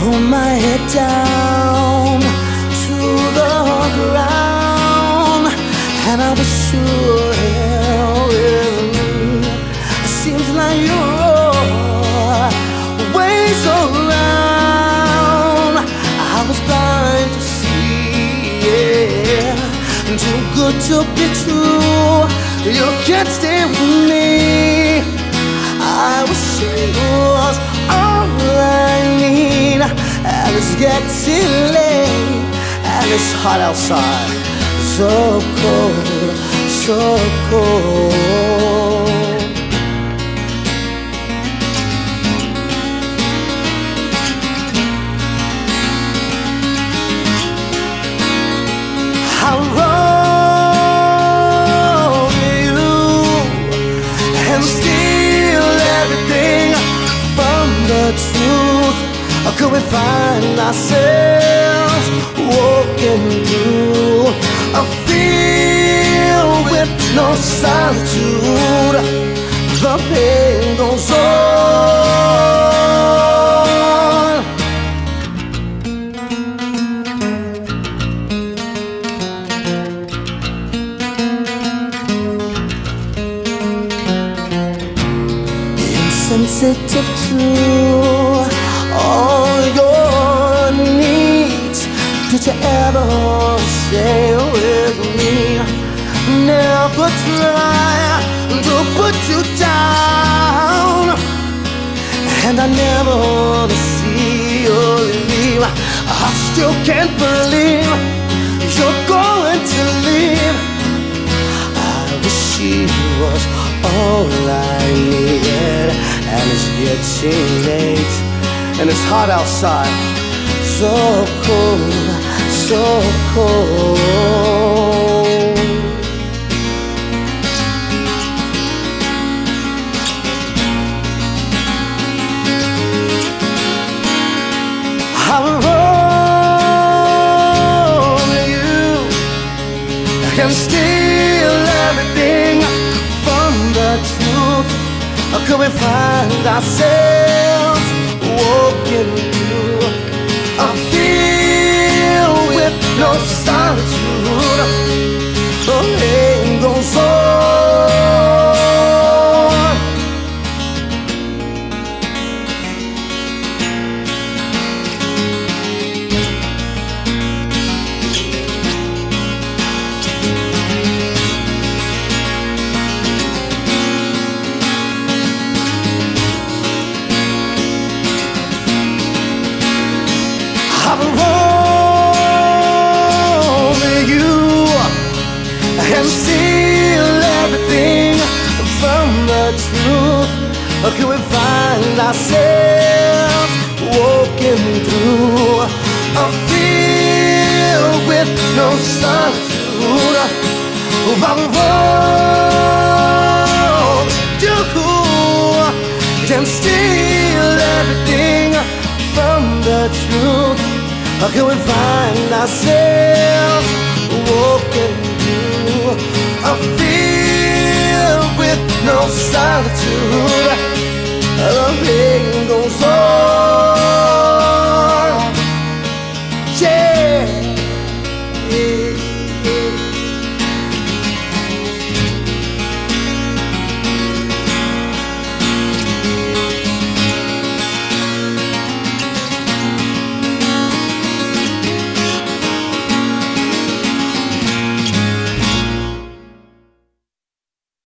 hold my head down to the ground, and I was sure with me. It seems like you're always around. I was blind to see, yeah. Too good to be true. You can't stay with me. I wish it was all I need, and it's getting late, and it's hot outside, so cold, so cold. I wrote you and steal everything from the truth. Could we find ourselves walking through a field with no solitude? The pain goes on. Insensitive to all your needs. Did you ever stay with me? Never try to put you down, and I never see you leave. I still can't believe you're going to leave. I wish she was all I needed, and it's getting late, and it's hot outside, so cold, so cold. I wrote you and steal everything from the truth. Could we find ourselves walking through a field with no solitude? The pain goes on. I wrote you and steal everything from the truth. Could we find ourselves walking through a field with no solitude? I wrote you and steal everything from the truth. Could we find ourselves walking through a field with no solitude?